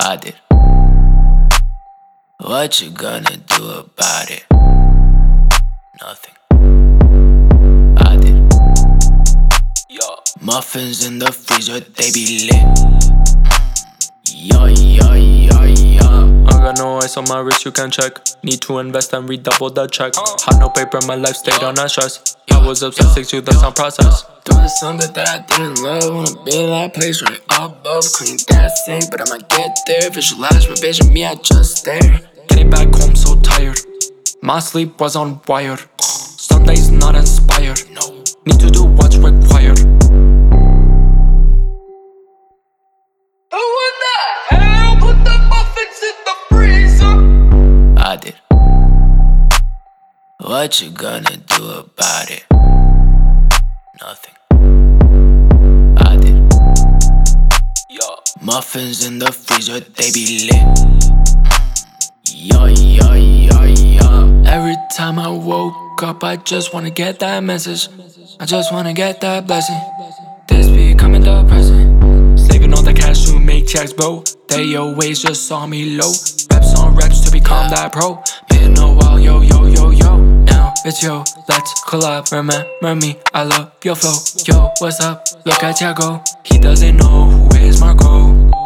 I did. What you gonna do about it? Nothing. I did. Yo, muffins in the freezer, they be lit. Yo, yo, yo, yo. I got no ice on my wrist, you can check. Need to invest and redouble the check. Had no paper, my life stayed on that stress. I was obsessed to the sound process. Doing something that I didn't love. Wanna be in that place right above. Clean that thing, but I'ma get there. Visualize my vision, me, I just stare. Getting back home so tired. My sleep was on wired. Sundays not inspired. No. Need to do what's required. Who in the hell put the muffins in the freezer? I did. What you gonna do about it? Nothing. I did. Yo, muffins in the freezer, they be lit. Yo, yo, yo, yo. Every time I woke up, I just wanna get that message. I just wanna get that blessing. This becoming depressing. Saving all the cash to make checks, bro. They always just saw me low. Reps on reps to become that pro. Been a while, yo, yo, yo, yo. Now it's yo, let's collab. Remember me, I love your flow. Yo, what's up? Look at Tiago. He doesn't know who is Marco.